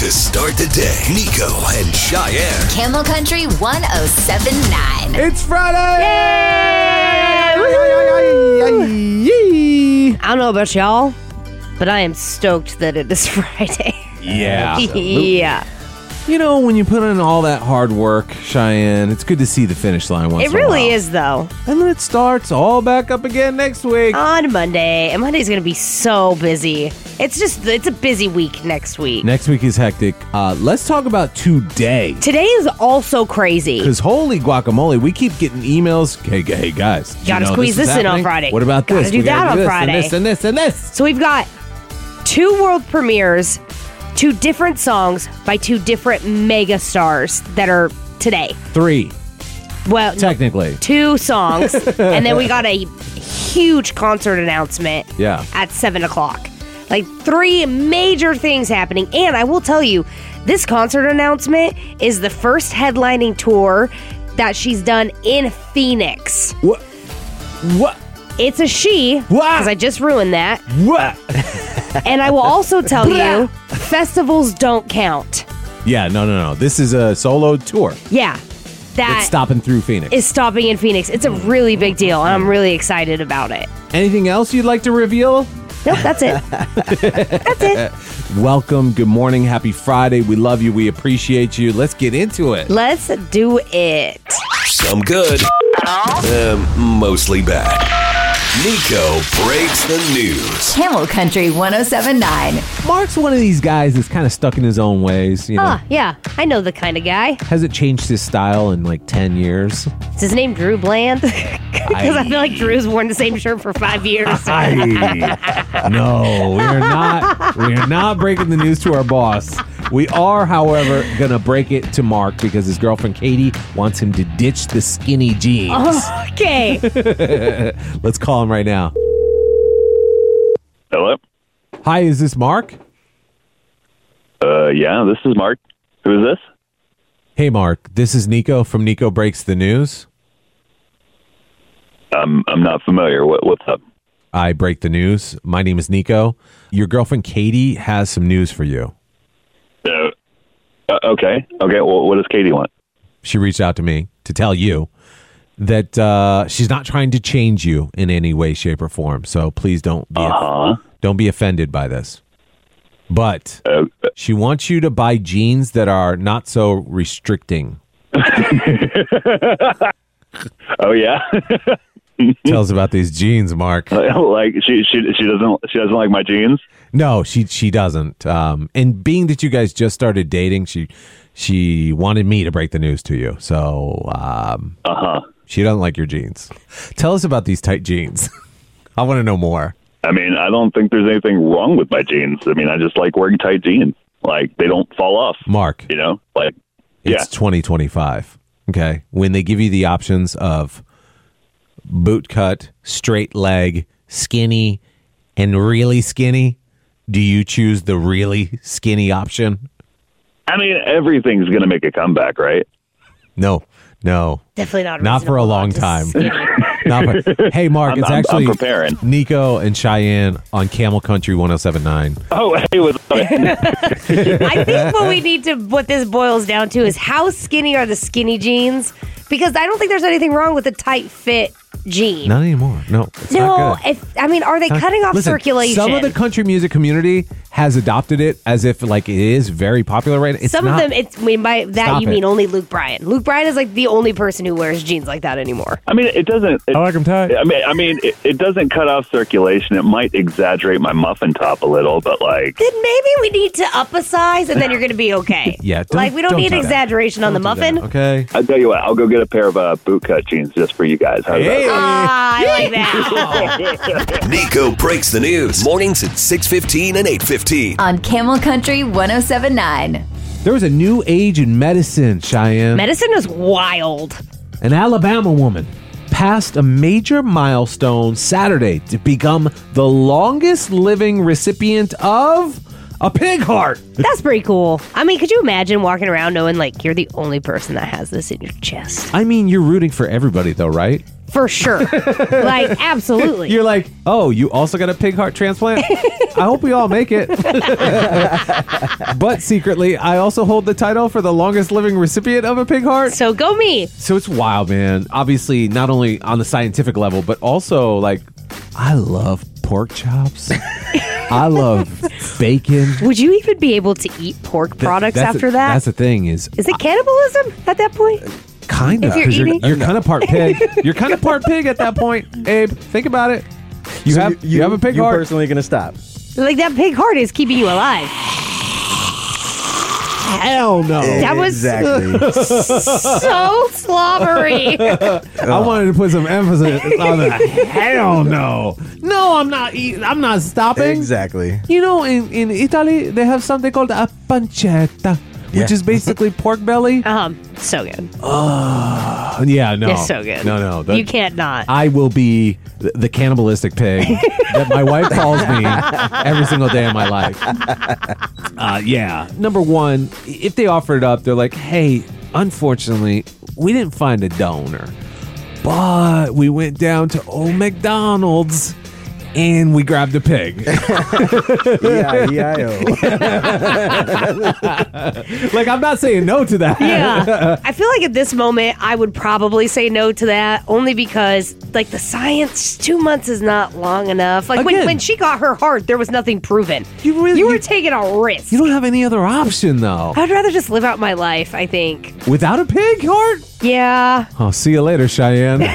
to start the day. Nico and Cheyenne. Camel Country 107.9. It's Friday! I don't know about y'all, but I am stoked that it is Friday. Yeah. Yeah. You know, when you put in all that hard work, Cheyenne, it's good to see the finish line once It in a while. really is, though. And then it starts all back up again next week. On Monday, and Monday's going to be so busy. It's a busy week next week. Next week is hectic. Let's talk about today. Today is also crazy. Because holy guacamole, we keep getting emails. Hey guys. did you Gotta know squeeze is this in on happening? Friday. What about Gotta this? do We gotta that on this, Friday. And this and this and this. So we've got 2 world premieres, 2 different songs by 2 different mega stars that are today. 3, Well, no, technically. 2 songs, and then we got a huge concert announcement at 7 o'clock. Like 3 major things happening. And I will tell you, this concert announcement is the first headlining tour that she's done in Phoenix. What? It's a she, because I just ruined that. What? And I will also tell you, festivals don't count. Yeah, no. This is a solo tour. Yeah. That It's stopping through Phoenix. is stopping in Phoenix. It's a really big deal, and I'm really excited about it. Anything else you'd like to reveal? Nope, that's it. That's it. Welcome. Good morning. Happy Friday. We love you. We appreciate you. Let's get into it. Let's do it. Some good. Mostly bad. Nico breaks the news. Camel Country 107.9. Mark's one of these guys that's kind of stuck in his own ways. You know, Ah, yeah. I know the kind of guy. hasn't changed his style in like 10 years. Is his name Drew Bland? Because I feel like Drew's worn the same shirt for 5 years. No, we're not breaking the news to our boss. We are, however, gonna break it to Mark because his girlfriend Katie wants him to ditch the skinny jeans. Okay. Let's call him right now. Hello? Hi, is this Mark? Yeah, this is Mark. Who is this? Hey, Mark. This is Nico from Nico Breaks the News. I'm not familiar. What's up? I break the news. My name is Nico. Your girlfriend Katie has some news for you. Okay. Well, what does Katie want? She reached out to me to tell you that she's not trying to change you in any way, shape, or form. So please don't be offended by this. But she wants you to buy jeans that are not so restricting. Oh yeah. Tell us about these jeans, Mark. Like she doesn't like my jeans. No, she doesn't. And being that you guys just started dating, she wanted me to break the news to you. So she doesn't like your jeans. Tell us about these tight jeans. I want to know more. I mean, I don't think there's anything wrong with my jeans. I mean, I just like wearing tight jeans. Like they don't fall off. Mark, You know, like it's 2025. Okay, when they give you the options of boot cut, straight leg, skinny, and really skinny, do you choose the really skinny option? I mean, everything's gonna make a comeback, right? No. Definitely not. Not for a long time. Hey, Mark, it's actually I'm preparing. Nico and Cheyenne on Camel Country 107.9. Oh, hey, what's up? I think what this boils down to is how skinny are the skinny jeans? Because I don't think there's anything wrong with a tight fit jean. Not anymore. No, it's not good. Are they cutting off Listen, circulation? Some of the country music community has adopted it as if like it is very popular right now. It's Some not. of them, by that Stop you it. mean only Luke Bryan. Luke Bryan is like the only person who wears jeans like that anymore. I mean, it doesn't. I like them tight. I mean, it doesn't cut off circulation. It might exaggerate my muffin top a little, but like, Then maybe we need to up a size, and then you're going to be okay. Yeah, we don't need do that. exaggeration on the Don't do muffin. that, okay. I'll tell you what. I'll go get a pair of bootcut jeans just for you guys. How's Hey. that? I like that. Nico breaks the news. Mornings at 6:15 and 8:15. On Camel Country 107.9. There was a new age in medicine, Cheyenne. Medicine is wild. An Alabama woman passed a major milestone Saturday to become the longest living recipient of a pig heart. That's pretty cool. I mean, could you imagine walking around knowing like you're the only person that has this in your chest? I mean, you're rooting for everybody though, right? for sure. Like, absolutely. You're like, oh, you also got a pig heart transplant? I hope we all make it. But secretly, I also hold the title for the longest living recipient of a pig heart. So go me. So it's wild, man. Obviously, not only on the scientific level, but also, like, I love pork chops. I love bacon. Would you even be able to eat pork products after that? That's the thing is it cannibalism at that point? Kind of. If You're kind of part pig. You're kind of part pig at that point, Abe. Think about it. You have a pig heart. You're personally going to stop. Like, that pig heart is keeping you alive. Hell no. That was exactly so slobbery. I wanted to put some emphasis on that. Hell no. No, I'm not eating. I'm not stopping. Exactly. You know, in Italy, they have something called a pancetta, which is basically pork belly. So good. Yeah, no. It's so good. No. You can't not. I will be the cannibalistic pig that my wife calls me every single day of my life. Yeah. Number one, if they offer it up, they're like, hey, unfortunately, we didn't find a donor, but we went down to old McDonald's and we grabbed a pig. E-I-E-I-O. Like, I'm not saying no to that. Yeah. I feel like at this moment, I would probably say no to that, only because, like, the science, 2 months is not long enough. Like, when she got her heart, there was nothing proven. You were taking a risk. You don't have any other option, though. I'd rather just live out my life, I think. Without a pig heart? Yeah. I'll see you later, Cheyenne. Like,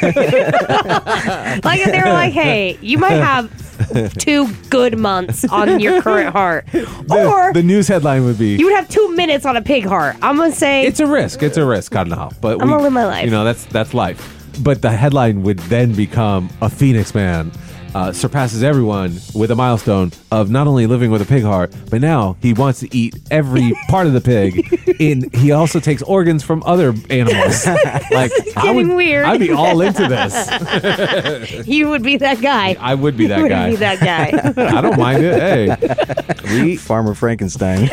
if they were like, hey, you might have 2 good months on your current heart. Or the news headline would be, you would have 2 minutes on a pig heart. I'm going to say, it's a risk. It's a risk, Cottonmouth. But I'm going to live my life. You know, that's life. But the headline would then become, a Phoenix man surpasses everyone with a milestone of not only living with a pig heart, but now he wants to eat every part of the pig. He also takes organs from other animals. Like, weird. I'd be all into this. You would be that guy. I would be that guy. You would be that guy. I don't mind it. Hey, Farmer Frankenstein.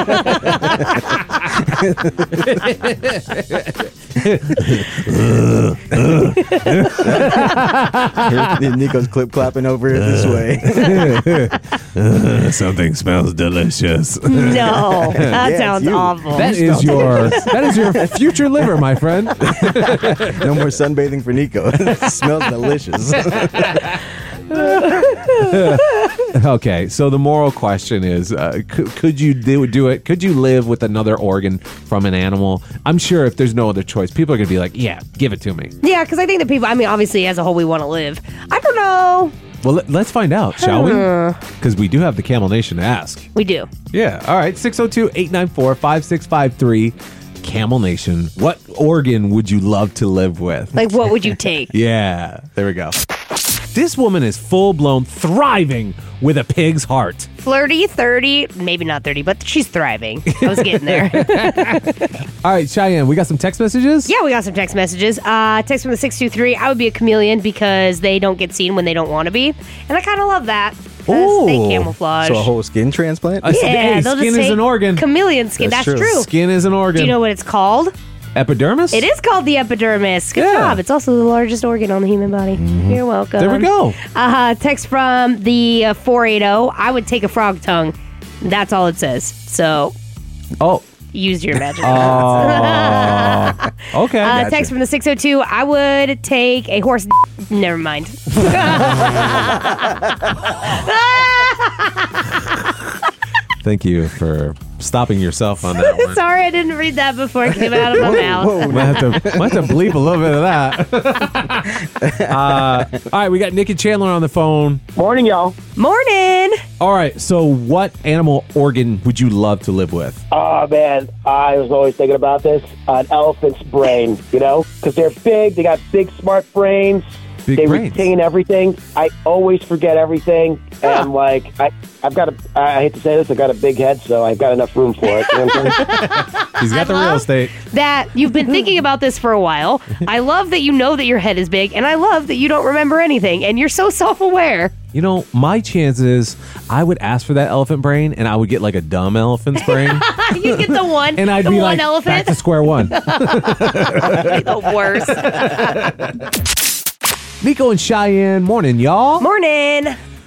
Nico's clip clapping over it this way. Something smells delicious. No, that sounds awful. That is your future liver, my friend. No more sunbathing for Nico. It smells delicious. Okay, so the moral question is, could you do it? Could you live with another organ from an animal? I'm sure if there's no other choice, people are going to be like, yeah, give it to me. Yeah, because I think that people, I mean, obviously, as a whole, we want to live. I don't know. Well, let's find out, shall we? Because we do have the Camel Nation to ask. We do. Yeah, all right, 602-894-5653. Camel Nation, what organ would you love to live with? Like, what would you take? Yeah, there we go. This woman is full-blown thriving with a pig's heart. Flirty, 30, maybe not 30, but she's thriving. I was getting there. All right, Cheyenne, we got some text messages? Yeah, we got some text messages. Text from the 623, I would be a chameleon because they don't get seen when they don't want to be. And I kind of love that. Because they camouflage. So a whole skin transplant? Hey, skin is an organ. Chameleon skin, that's true. Skin is an organ. Do you know what it's called? Epidermis? It is called the epidermis. Good job. It's also the largest organ on the human body. Mm-hmm. You're welcome. There we go. Text from the 480. I would take a frog tongue. That's all it says. So, use your imagination. Okay. Gotcha. Text from the 602. I would take a horse. Never mind. Thank you for stopping yourself on that one. Sorry, I didn't read that before it came out of my mouth. Might have to bleep a little bit of that. All right, we got Nick and Chandler on the phone. Morning, y'all. Morning. All right, so what animal organ would you love to live with? Oh, man, I was always thinking about this. An elephant's brain, you know? Because they're big, they got big, smart brains. They retain everything. I always forget everything. And, like, I've got I hate to say this, I've got a big head, so I've got enough room for it. You know what I'm saying? He's got the real estate. That you've been thinking about this for a while. I love that you know that your head is big, and I love that you don't remember anything, and you're so self-aware. You know, my chances, I would ask for that elephant brain, and I would get like a dumb elephant's brain. You get the one, and I'd the be one like, elephant. back to square one. The worst. Nico and Cheyenne, morning, y'all. Morning.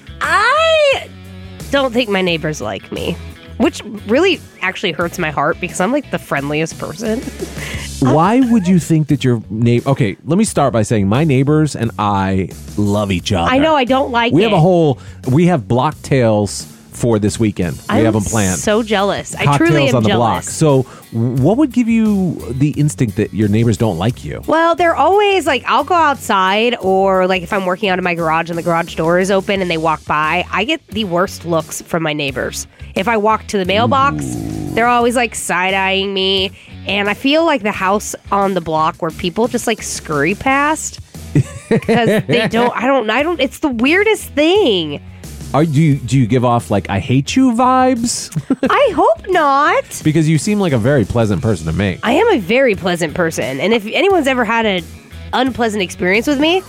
I don't think my neighbors like me, which really actually hurts my heart because I'm like the friendliest person. Why would you think that your neighbor... Okay, let me start by saying my neighbors and I love each other. I know, I don't like it. We have block tails for this weekend. We have them planned. So jealous. Cocktails I truly am on the block. jealous. So what would give you the instinct that your neighbors don't like you? Well, they're always like, I'll go outside, or like if I'm working out of my garage and the garage door is open and they walk by, I get the worst looks from my neighbors. If I walk to the mailbox, they're always like side-eyeing me. And I feel like the house on the block where people just like scurry past because they don't, it's the weirdest thing. Do you give off like I hate you vibes? I hope not. Because you seem like a very pleasant person to me. I am a very pleasant person. And if anyone's ever had an unpleasant experience with me,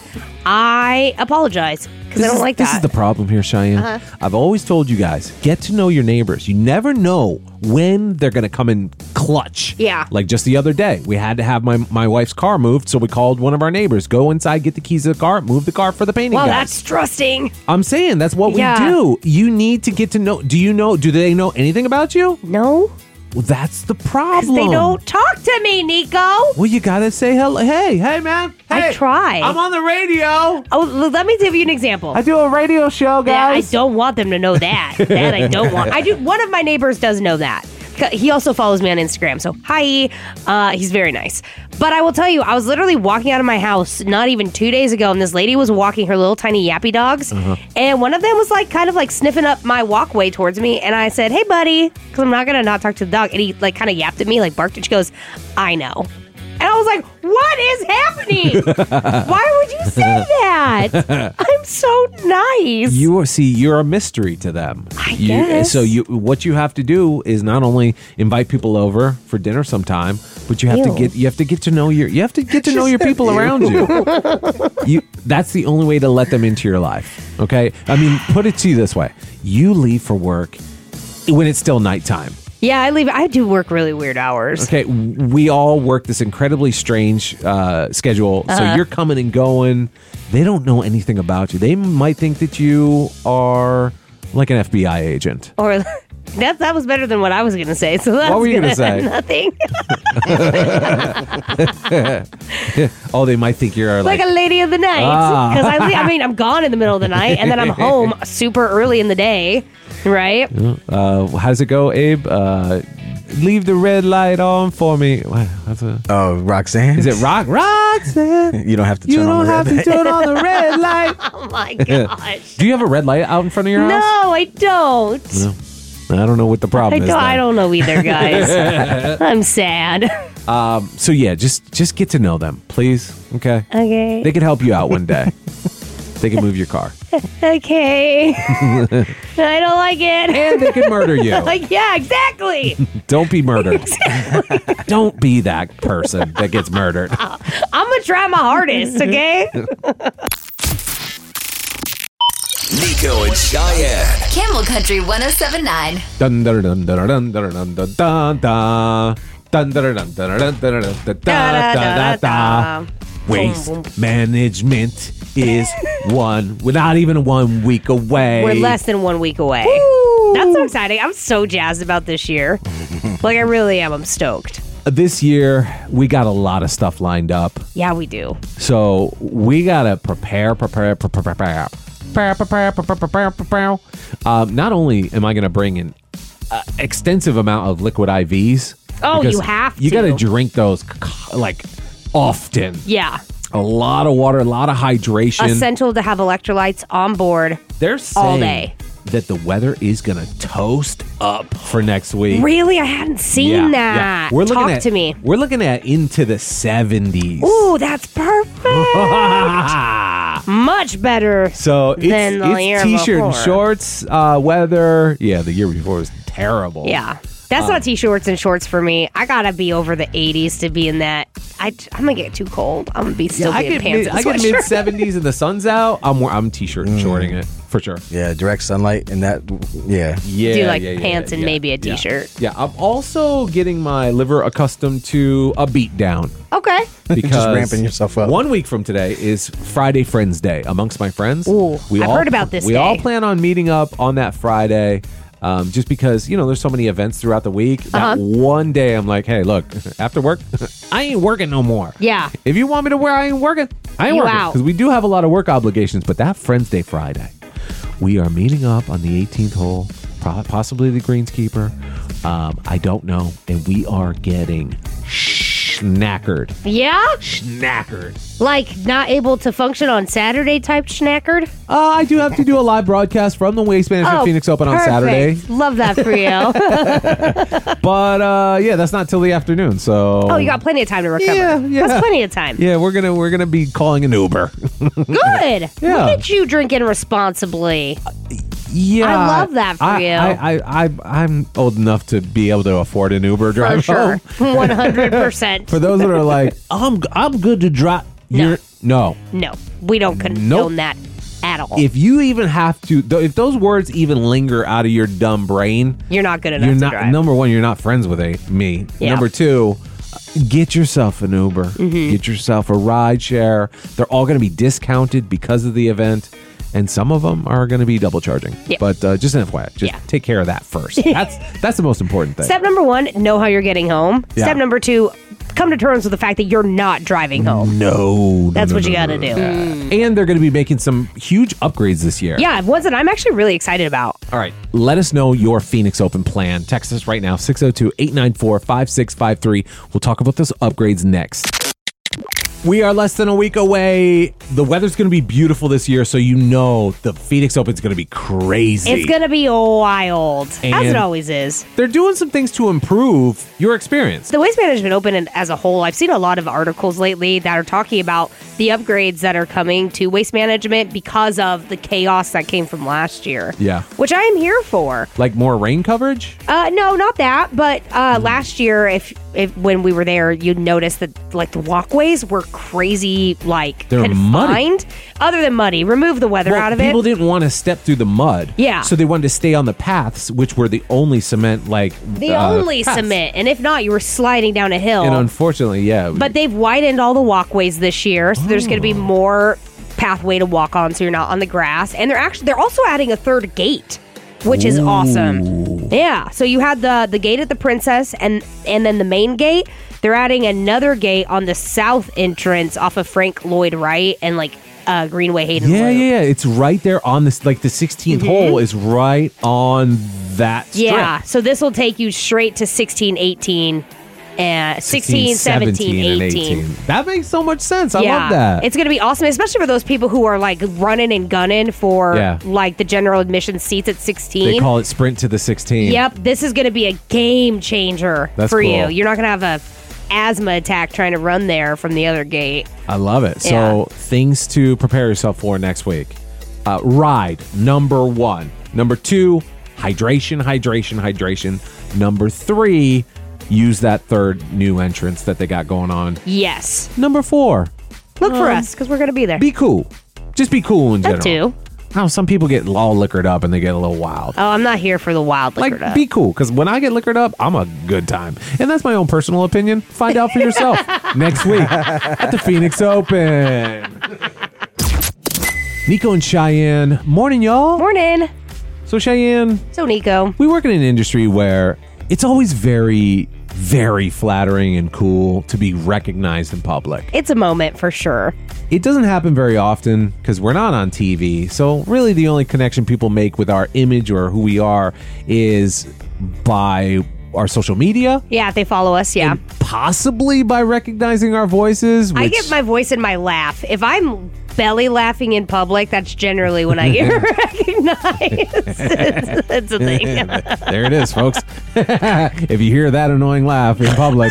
I apologize because I don't like that. This is the problem here, Cheyenne. I've always told you guys, get to know your neighbors. You never know when they're going to come in clutch. Yeah. Like just the other day, we had to have my wife's car moved, so we called one of our neighbors. Go inside, get the keys to the car, move the car for the painting guys. That's trusting. I'm saying that's what we do. You need to get to know. Do they know anything about you? No. Well, that's the problem. They don't talk to me, Nico. Well, you got to say hello. Hey, man. Hey, I try. I'm on the radio. Oh, let me give you an example. I do a radio show, guys. I don't want them to know that. That I don't want. I do. One of my neighbors does know that. He also follows me on Instagram. So, hi. He's very nice. But I will tell you, I was literally walking out of my house not even 2 days ago, and this lady was walking her little tiny yappy dogs. And one of them was like kind of like sniffing up my walkway towards me. And I said, hey, buddy, because I'm not going to not talk to the dog. And he like kind of yapped at me, like barked. And she goes, I know. And I was like, what is happening? Why would you say that? I'm so nice. You're a mystery to them. I guess. So what you have to do is not only invite people over for dinner sometime, but you have to get to know your people around you. That's the only way to let them into your life. Okay? I mean, put it to you this way. You leave for work when it's still nighttime. Yeah, I do work really weird hours. Okay, we all work this incredibly strange schedule. So you're coming and going. They don't know anything about you. They might think that you are like an FBI agent. Or that was better than what I was going to say. So that's what were you going to say? Nothing. Oh, they might think you're like a lady of the night. Because I'm gone in the middle of the night, and then I'm home super early in the day. Right? How does it go, Abe? Leave the red light on for me. Roxanne? Is it Roxanne? You don't have to turn on the red light. You don't have to turn on the red light. Oh, my gosh. Do you have a red light out in front of your house? No, I don't. No. I don't know what the problem is. I don't know either, guys. I'm sad. So, yeah, just get to know them, please. Okay? Okay. They can help you out one day. They can move your car. Okay. I don't like it. And they can murder you. Yeah, exactly. Don't be murdered. Exactly. Don't be that person that gets murdered. I'm going to try my hardest, okay? Nico and Cheyenne. Camel Country 1079. Dun dun dun dun dun dun dun dun dun dun. Dun dun dun dun dun dun dun dun. Waste management is we're not even 1 week away. We're less than 1 week away. Woo! That's so exciting. I'm so jazzed about this year. Like, I really am. I'm stoked. This year, we got a lot of stuff lined up. Yeah, we do. So we got to prepare. Not only am I going to bring an extensive amount of liquid IVs. Oh, you have to. You got to drink those like often. Yeah. A lot of water, a lot of hydration. Essential to have electrolytes on board. They're saying all day. That the weather is going to toast up for next week. Really? I hadn't seen that. Yeah. Talk to me. We're looking at into the 70s. Ooh, that's perfect. Much better than the year t-shirt before. and shorts weather. Yeah, the year before was terrible. Yeah. That's not t-shirts and shorts for me. I got to be over the 80s to be in that I'm gonna get too cold. I'm gonna be still being pants and I get sweatshirt. mid-70s and the sun's out. I'm t-shirt and shorting it for sure. Yeah, direct sunlight and that. Yeah. Do like pants and maybe a t-shirt. Yeah, I'm also getting my liver accustomed to a beat down. Okay. Because Just ramping yourself up. 1 week from today is Friday Friends Day amongst my friends. Ooh, I've heard about this We day. all plan on meeting up on that Friday. Just because, there's so many events throughout the week. That one day I'm like, hey, look, after work, I ain't working no more. Yeah. If you want me to work, I ain't working. I ain't You working. out. Because we do have a lot of work obligations. But that Friends Day Friday, we are meeting up on the 18th hole, possibly the greenskeeper. I don't know. And we are getting schnackered. Yeah? Schnackered. Like not able to function on Saturday type schnackered? I do have to do a live broadcast from the Waste Management Phoenix Open on Saturday. Love that for you. But that's not till the afternoon. So You got plenty of time to recover. Yeah. That's plenty of time. Yeah, we're gonna be calling an Uber. Good. Yeah. Look at you drinking responsibly. Yeah, I love that for you. I'm old enough to be able to afford an Uber For drive sure. home. 100%. For those that are like, I'm good to drive. No. No, we don't condone that at all. If you even have to, if those words even linger out of your dumb brain, You're not good enough you're to not. drive. Number one, you're not friends with me. Yeah. Number two, get yourself an Uber. Mm-hmm. Get yourself a ride share. They're all going to be discounted because of the event. And some of them are going to be double charging. Yeah. But just an FYI, just take care of that first. That's the most important thing. Step number 1, know how you're getting home. Yeah. Step number 2, come to terms with the fact that you're not driving home. No. That's what you got to do. And they're going to be making some huge upgrades this year. Yeah, ones that I'm actually really excited about. All right. Let us know your Phoenix Open plan. Text us right now, 602-894-5653. We'll talk about those upgrades next. We are less than a week away. The weather's going to be beautiful this year, so the Phoenix Open's going to be crazy. It's going to be wild, as And it always is. They're doing some things to improve your experience. The Waste Management Open as a whole, I've seen a lot of articles lately that are talking about the upgrades that are coming to Waste Management because of the chaos that came from last year. Yeah. Which I am here for. Like more rain coverage? No, not that. But last year, if when we were there, you'd notice that like the walkways were crazy, like They're confined. Other than muddy, remove the weather out of people it. didn't want to step through the mud. Yeah. So they wanted to stay on the paths, which were the only cement, only paths. cement, and if not, you were sliding down a hill. And unfortunately, yeah. But they've widened all the walkways this year, so there's going to be more pathway to walk on, so you're not on the grass. And they're also adding a third gate, which is awesome. Yeah, so you had the gate at the Princess, and then the main gate. They're adding another gate on the south entrance off of Frank Lloyd Wright and Greenway Hayden Loop. Yeah. It's right there on this, the 16th hole is right on that strip. Yeah, so this will take you straight to 16, 18, and 16, 17, 18. That makes so much sense. I love that. It's going to be awesome, especially for those people who are running and gunning for the general admission seats at 16. They call it Sprint to the 16. Yep, this is going to be a game changer for you. Cool. You're not going to have a asthma attack trying to run there from the other gate. I love it. So things to prepare yourself for next week. Ride, number 1. Number 2, hydration. Number 3, use that third new entrance that they got going on. Yes. Number 4, look for us because we're going to be there. be cool. Just be cool in general. That too. Now, some people get all liquored up and they get a little wild. Oh, I'm not here for the wild liquored up. Be cool, because when I get liquored up, I'm a good time. And that's my own personal opinion. Find out for yourself next week at the Phoenix Open. Nico and Cheyenne. Morning, y'all. Morning. So, Cheyenne. So, Nico. We work in an industry where it's always very, very flattering and cool to be recognized in public. It's a moment for sure. It doesn't happen very often because we're not on TV. So really the only connection people make with our image or who we are is by our social media. Yeah, if they follow us, yeah. And possibly by recognizing our voices. I get my voice in my laugh. If I'm belly laughing in public, that's generally when I get recognized. It's a thing. There it is, folks. If you hear that annoying laugh in public,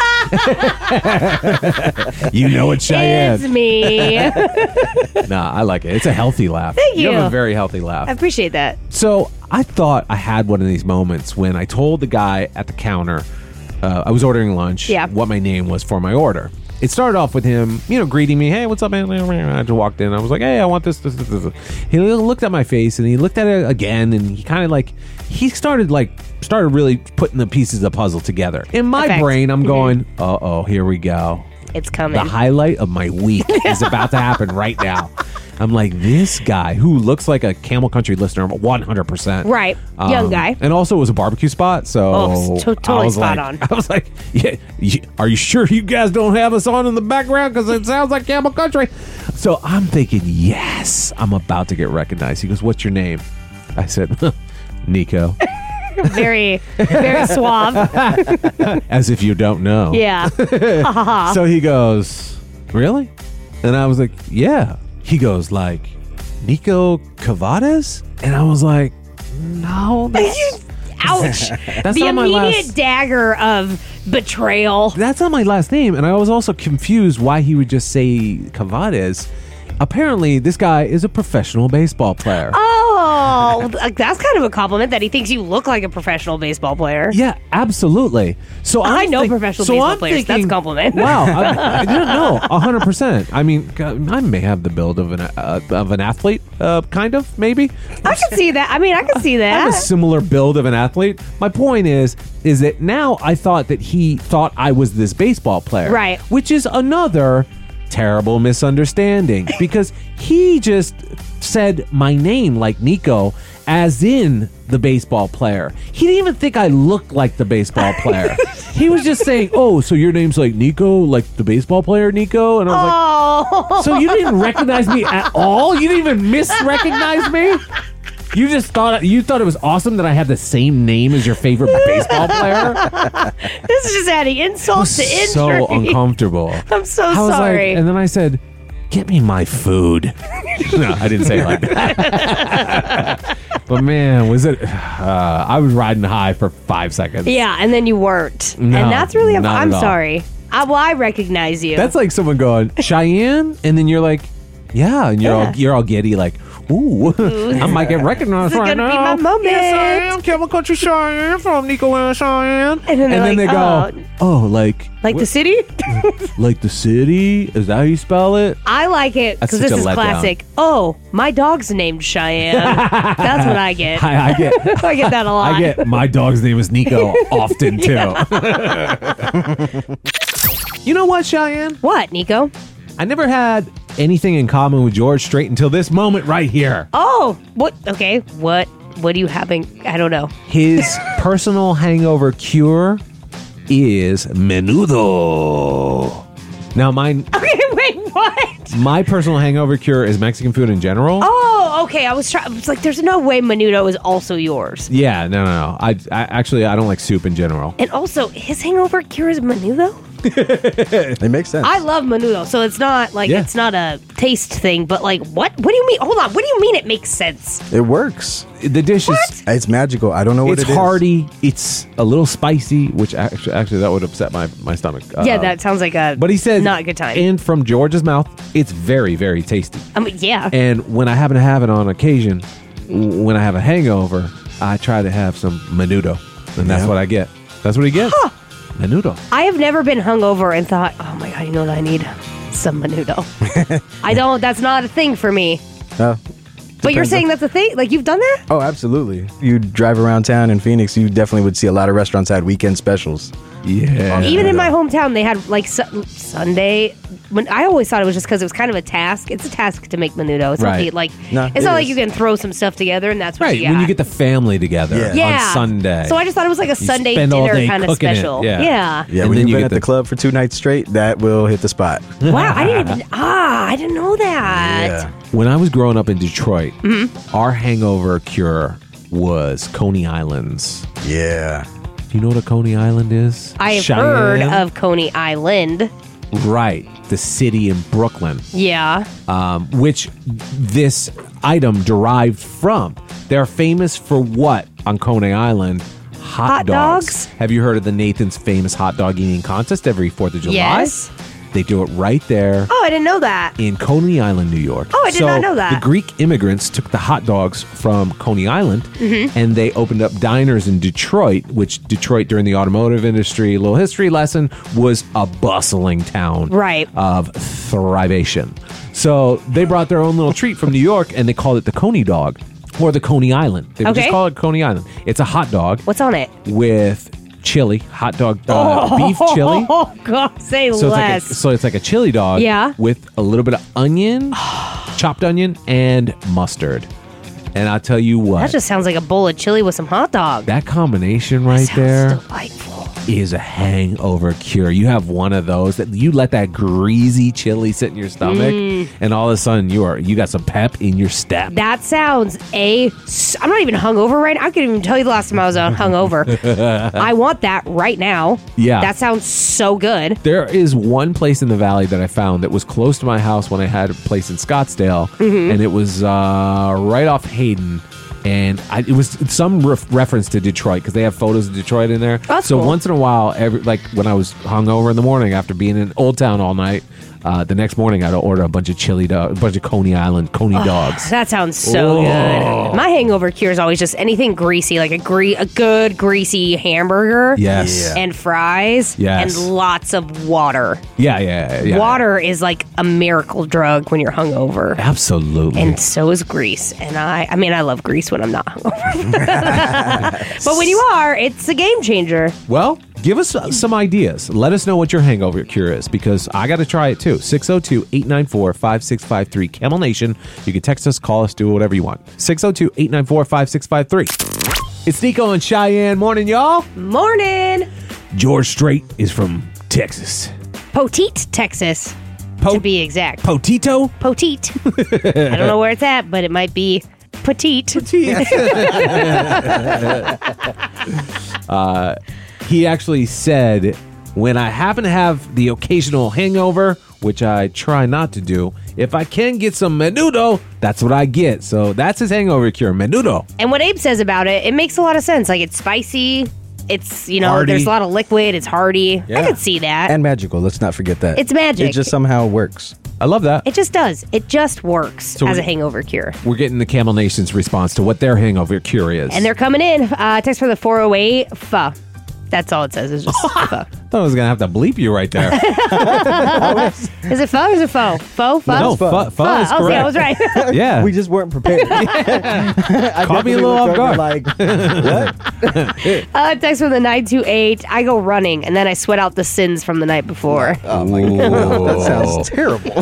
you know it's Cheyenne. It's me. Nah, I like it. It's a healthy laugh. Thank you. You have a very healthy laugh. I appreciate that. So I thought I had one of these moments when I told the guy at the counter, I was ordering lunch, what my name was for my order. it started off with him, greeting me. Hey, what's up, man? I just walked in. I was like, hey, I want this. He looked at my face and he looked at it again, and he kind of he started really putting the pieces of the puzzle together. In my brain, I'm going, here we go. It's coming. The highlight of my week is about to happen right now. I'm like, this guy who looks like a Camel Country listener, 100%. Right. Young guy. And also it was a barbecue spot, so totally spot on. I was like, are you sure you guys don't have us on in the background? Because it sounds like Camel Country. So I'm thinking, yes, I'm about to get recognized. He goes, what's your name? I said, Nico. Very, very suave. As if you don't know. Yeah. So he goes, really? And I was like, yeah. He goes, Nico Cavades? And I was like, no. Ouch. That's the not my immediate dagger of betrayal. That's not my last name. And I was also confused why he would just say Cavades. Apparently, this guy is a professional baseball player. Oh, that's kind of a compliment that he thinks you look like a professional baseball player. Yeah, absolutely. So I know professional baseball players. That's a compliment. Wow, I didn't know 100%. I mean, I may have the build of an athlete, kind of, maybe. I can see that. I mean, I can see that. I have a similar build of an athlete. My point is that now I thought that he thought I was this baseball player, right? Which is another terrible misunderstanding because he just said my name like Nico as in the baseball player. He didn't even think I looked like the baseball player. He was just saying, oh, so your name's like Nico, like the baseball player Nico? And I was like, so you didn't recognize me at all? You didn't even misrecognize me? You just thought it was awesome that I had the same name as your favorite baseball player? This is just adding insult to injury. So uncomfortable. I'm so sorry. And then I said, get me my food. No, I didn't say it like that. But man, was it... I was riding high for 5 seconds. Yeah, and then you weren't. No, and that's really... I'm sorry. sorry. I recognize you. That's like someone going, Cheyenne? And then you're like, yeah. And you're all giddy like... Ooh, I might get recognized right now. This is gonna be my moment. Yes, I am Camel Country Cheyenne from Nico and Cheyenne. And then they go, like the city? Like the city? Is that how you spell it? I like it because this is classic. Oh, my dog's named Cheyenne. That's what I get. I get that a lot. I get my dog's name is Nico often too. You know what, Cheyenne? What, Nico? I never had anything in common with George Strait until this moment right here. Oh, what? Okay, what are you having? I don't know. His personal hangover cure is menudo. Now, mine... Okay, wait, what? My personal hangover cure is Mexican food in general. Oh, okay. I was like, there's no way menudo is also yours. Yeah, no. I actually, I don't like soup in general. And also, his hangover cure is menudo? It makes sense. I love menudo, so it's not like it's not a taste thing, but like what? What do you mean? Hold on. What do you mean it makes sense? It works. The dish is... It's magical. I don't know what it is. It's hearty. It's a little spicy, which actually that would upset my stomach. Yeah, that sounds like but he said, not a good time. And from George's mouth, it's very, very tasty. Yeah. And when I happen to have it on occasion, when I have a hangover, I try to have some menudo, and that's what I get. That's what he gets. Huh. Menudo. I have never been hungover and thought, oh my God, you know what I need? Some menudo. I don't. That's not a thing for me. But you're saying that's a thing? Like, you've done that? Oh, absolutely. You drive around town in Phoenix, you definitely would see a lot of restaurants had weekend specials. Yeah. Even in my hometown, they had, like, Sunday. When I always thought it was just because it was kind of a task. It's a task to make menudo. It's not like it's not like you can throw some stuff together and that's what you got. When you get the family together on Sunday. So I just thought it was like a Sunday dinner kind of special. Yeah, when you've been at the club for 2 nights straight, that will hit the spot. Wow, I didn't know that. Yeah. When I was growing up in Detroit, our hangover cure was Coney Islands. Yeah. Do you know what a Coney Island is? I have heard of Coney Island. Right. The city in Brooklyn. Yeah. Which this item derived from. They're famous for what on Coney Island? Hot dogs. Have you heard of the Nathan's famous hot dog eating contest every 4th of July? Yes. They do it right there. Oh, I didn't know that. In Coney Island, New York. Oh, I did not know that. The Greek immigrants took the hot dogs from Coney Island and they opened up diners in Detroit, which Detroit during the automotive industry, a little history lesson, was a bustling town of thrivation. So they brought their own little treat from New York and they called it the Coney dog or the Coney Island. They would just call it Coney Island. It's a hot dog. What's on it? With chili, hot dog, beef chili. Oh, God, say less. So it's like a chili dog with a little bit of onion, chopped onion, and mustard. And I'll tell you what. That just sounds like a bowl of chili with some hot dog. That combination right there delightful. Is a hangover cure. You have one of those that you let that greasy chili sit in your stomach and all of a sudden you got some pep in your step. That sounds I'm not even hungover right now. I couldn't even tell you the last time I was hungover. I want that right now. Yeah. That sounds so good. There is one place in the valley that I found that was close to my house when I had a place in Scottsdale and it was right off Hayden. And it was some reference to Detroit because they have photos of Detroit in there. That's so cool. Once in a while, like when I was hungover in the morning after being in Old Town all night, the next morning I'd order a bunch of a bunch of Coney Island dogs. That sounds so good. My hangover cure is always just anything greasy, like a good greasy hamburger. Yes. And fries. Yes. And lots of water. Yeah. Water is like a miracle drug when you're hungover. Absolutely. And so is grease. And I love grease when I'm not hungover. But when you are, it's a game changer. Well, give us some ideas. Let us know what your hangover cure is because I got to try it too. 602-894-5653 Camel Nation. You can text us, call us, do whatever you want. 602-894-5653. It's Nico and Cheyenne. Morning, y'all. Morning. George Strait is from Texas. Poteet, Texas. To be exact. Potito? Poteet. I don't know where it's at, but it might be petite. He actually said, when I happen to have the occasional hangover, which I try not to do, if I can get some menudo, that's what I get. So that's his hangover cure, menudo. And what Abe says about it, it makes a lot of sense. Like, it's spicy. It's, Hearty. There's a lot of liquid. It's hearty. Yeah. I could see that. And magical. Let's not forget that. It's magic. It just somehow works. I love that. It just does. It just works as a hangover cure. We're getting the Camel Nation's response to what their hangover cure is. And they're coming in. Text for the 408 pho. That's all it says. Is just pho. I thought I was going to have to bleep you right there. Is it pho or is it pho? Pho? No, pho is correct. Oh, see, I was right. Yeah. We just weren't prepared. Caught me a little off guard. Like, what? Text from the 928. I go running and then I sweat out the sins from the night before. Oh, my God. That sounds terrible.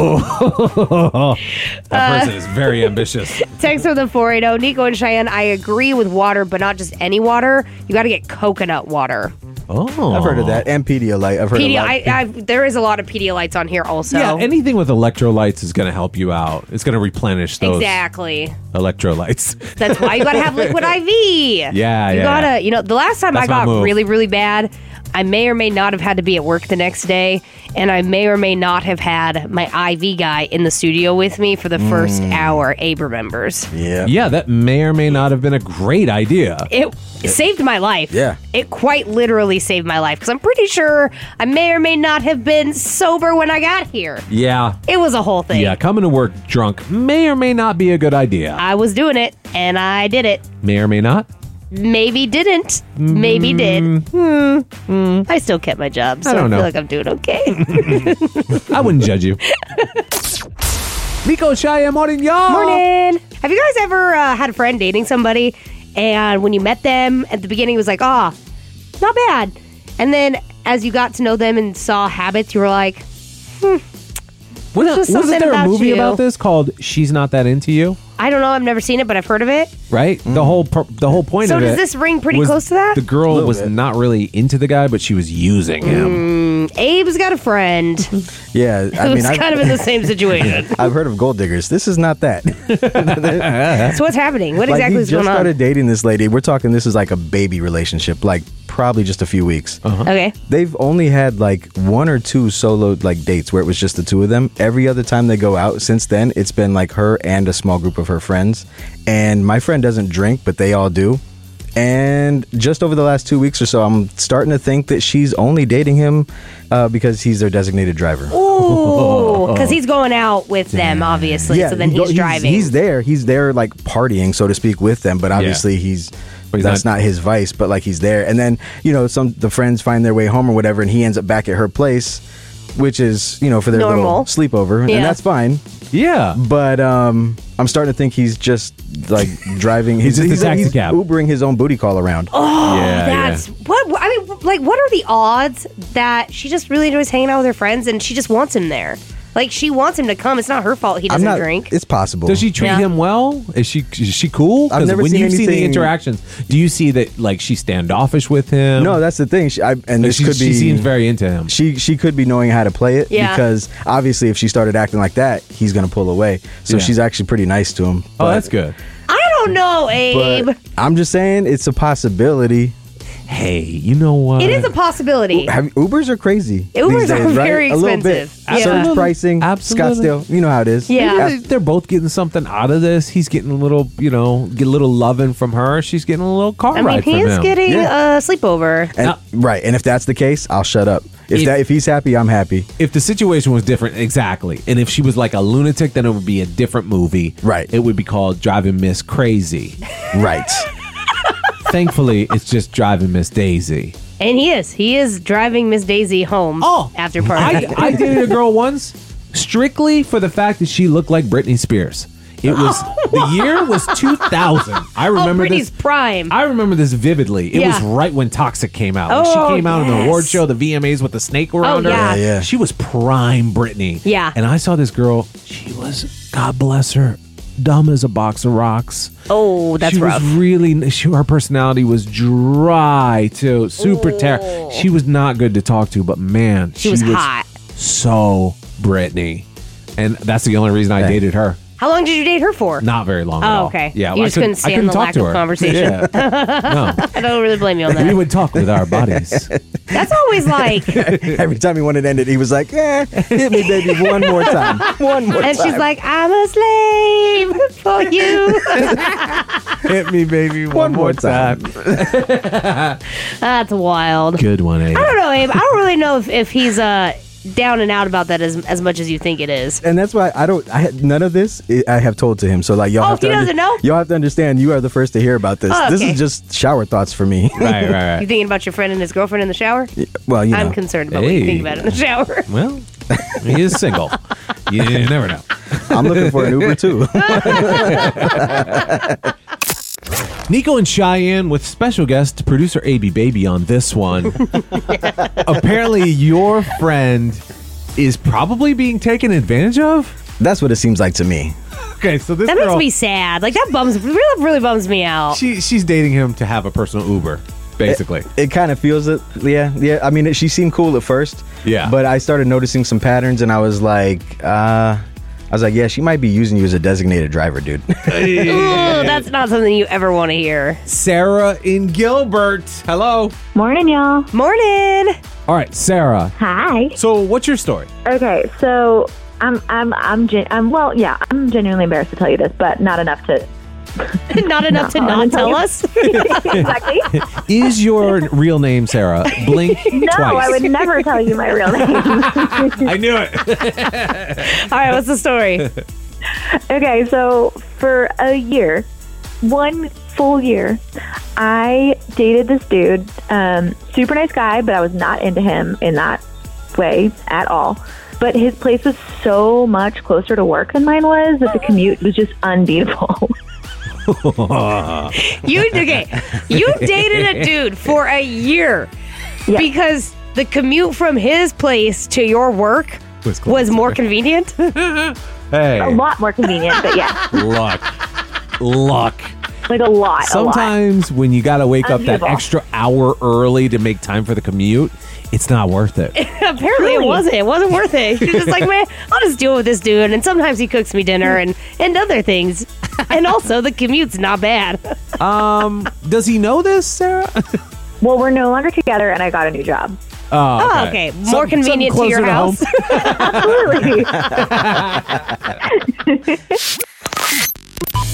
That person is very ambitious. Text from the 480. Nico and Cheyenne, I agree with water, but not just any water. You got to get coconut water. Oh. I've heard of that. And Pedialyte. I've heard of that. There is a lot of Pedialytes on here also. Yeah, anything with electrolytes is going to help you out. It's going to replenish those exactly electrolytes. That's why you got to have liquid IV. Yeah, you gotta. The last time That's I got my move. really, really bad, I may or may not have had to be at work the next day, and I may or may not have had my IV guy in the studio with me for the first hour. Abe remembers. Yeah, that may or may not have been a great idea. It saved my life. Yeah. It quite literally saved my life because I'm pretty sure I may or may not have been sober when I got here. Yeah. It was a whole thing. Yeah, coming to work drunk may or may not be a good idea. I was doing it, and I did it. May or may not. Maybe didn't. Maybe did. I still kept my job, so I don't know. feel like I'm doing okay. I wouldn't judge you. Nico, Cheyenne, morning, y'all. Morning. Have you guys ever had a friend dating somebody, and when you met them at the beginning, it was like, not bad. And then as you got to know them and saw habits, you were like, Wasn't something there a about movie you. about this called She's Not That Into You? I don't know. I've never seen it, but I've heard of it. Right? The whole point So of it. does this ring pretty was close to that? The girl Little was bit. not really into the guy, but she was using him. Abe's got a friend Yeah. I who's mean, kind of in the same situation. I've heard of gold diggers. This is not that. So what's happening? What exactly he is just going on? started dating this lady. We're talking this is like a baby relationship, like probably just a few weeks. Okay. They've only had like one or two solo like dates where it was just the two of them. Every other time they go out since then, it's been like her and a small group of her friends. And my friend doesn't drink, but they all do. And just over the last 2 weeks or so, I'm starting to think that she's only dating him because he's their designated driver. Ooh, because he's going out with them, obviously. Yeah, so then he's driving. He's there, like partying, so to speak, with them. But obviously, that's not his vice. But like he's there, and then the friends find their way home or whatever, and he ends up back at her place, which is for their little sleepover, and that's fine. Yeah, but I'm starting to think he's just like driving. He's taxi cab, Ubering his own booty call around. Oh, that's what I mean. Like, what are the odds that she just really enjoys hanging out with her friends and she just wants him there? Like, she wants him to come. It's not her fault he doesn't drink. It's possible. Does she treat him well? Is she cool? I've never when seen you see the anything- interactions, do you see that like she's standoffish with him? No, that's the thing. She seems very into him. She could be knowing how to play it because obviously if she started acting like that, he's going to pull away. So she's actually pretty nice to him. Oh, that's good. I don't know, Abe. But I'm just saying it's a possibility. Hey, you know what? It is a possibility. Ubers are crazy. Ubers these days, are very right? A little bit. expensive. Surge pricing, Absolutely. Scottsdale. You know how it is. Yeah. They're both getting something out of this. He's getting a little, get a little loving from her. She's getting a little car ride from him. He is getting a sleepover. Right. And if that's the case, I'll shut up. If he's happy, I'm happy. If the situation was different, exactly. And if she was like a lunatic, then it would be a different movie. Right. It would be called Driving Miss Crazy. Right. Thankfully, it's just Driving Miss Daisy. And he is driving Miss Daisy home after party. I dated a girl once strictly for the fact that she looked like Britney Spears. It was the year was 2000. I remember Britney's this prime. I remember this vividly. It was right when Toxic came out. When she came out in the award show, the VMAs with the snake around her. Yeah. She was prime Britney. Yeah. And I saw this girl. She was, God bless her, dumb as a box of rocks. Oh, that's rough. Her personality was dry too. Super terrible. She was not good to talk to, but man, she was hot. So Britney. And that's the only reason I dated her. How long did you date her for? Not very long at all. Oh, okay. Yeah, you just couldn't stand the lack of conversation. Yeah. No. I don't really blame you on that. We would talk with our bodies. That's always like... Every time he wanted to end it, he was like, hit me, baby, one more time. One more time. And she's like, I'm a slave for you. Hit me, baby, one more time. That's wild. Good one, Abe. I don't know, Abe. I don't really know if he's down and out about that as much as you think it is. And that's why none of this I have told to him. So like y'all have to doesn't know? Y'all have to understand you are the first to hear about this. Oh, okay. This is just shower thoughts for me. Right. You thinking about your friend and his girlfriend in the shower? Well, I'm concerned about what you think about it in the shower. Well, he is single. You never know. I'm looking for an Uber too. Nico and Cheyenne with special guest producer AB Baby on this one. Apparently, your friend is probably being taken advantage of. That's what it seems like to me. Okay, so this that girl, makes me sad. Like that really bums me out. She's dating him to have a personal Uber, basically. It kind of feels it. Yeah. I mean, she seemed cool at first. Yeah. But I started noticing some patterns, and I was like, yeah, she might be using you as a designated driver, dude. Ooh, that's not something you ever want to hear. Sarah in Gilbert. Hello. Morning, y'all. Morning. All right, Sarah. Hi. So, what's your story? Okay, so I'm genuinely embarrassed to tell you this, but not enough to. Not enough to not tell us. Exactly. Is your real name Sarah? Blink No, twice. I would never tell you my real name. I knew it. All right, what's the story? Okay, so for a year, 1 full year, I dated this dude. Super nice guy, but I was not into him in that way at all. But his place was so much closer to work than mine was that the commute was just unbeatable. You dated a dude for a year because the commute from his place to your work was more convenient. Hey, A lot more convenient, but yeah. Luck. Like a lot. Sometimes when you got to wake up that Unbeatable. extra hour early to make time for the commute, it's not worth it. Apparently it wasn't. It wasn't worth it. She's just like, man, I'll just deal with this dude. And sometimes he cooks me dinner and other things. And also the commute's not bad. Does he know this, Sarah? Well, we're no longer together, and I got a new job. Oh, okay. More convenient to your house. Absolutely.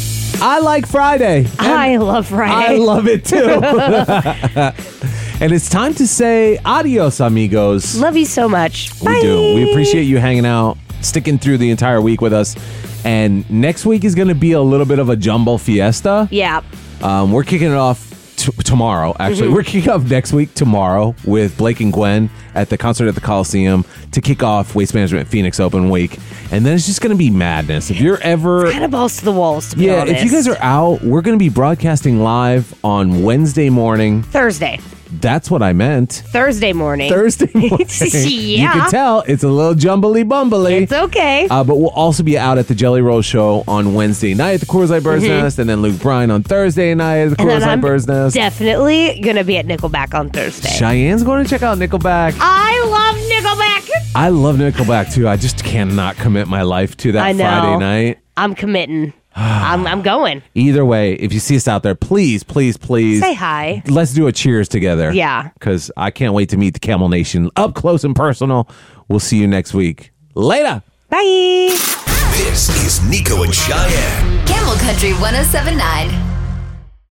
I like Friday. I love Friday. I love it too. And it's time to say adios, amigos. Love you so much. We do. We appreciate you hanging out, sticking through the entire week with us. And next week is going to be a little bit of a jumbo fiesta. Yeah. We're kicking it off tomorrow, actually. We're kicking off next week tomorrow with Blake and Gwen at the concert at the Coliseum to kick off Waste Management Phoenix Open Week. And then it's just going to be madness. If you're ever... It's kind of balls to the walls, to be honest. If you guys are out, we're going to be broadcasting live on Wednesday morning. Thursday. That's what I meant. Thursday morning. Yeah. You can tell it's a little jumbly bumbly. It's okay. But we'll also be out at the Jelly Roll Show on Wednesday night at the Coors Light Bird's Nest, and then Luke Bryan on Thursday night at the Coors Light Bird's Nest. Definitely going to be at Nickelback on Thursday. Cheyenne's going to check out Nickelback. I love Nickelback. I love Nickelback too. I just cannot commit my life to that Friday night. I'm committing. I'm going. Either way, if you see us out there, please say hi. Let's do a cheers together. Yeah. Because I can't wait to meet the Camel Nation up close and personal. We'll see you next week. Later. Bye. This is Nico and Cheyenne. Camel Country 107.9.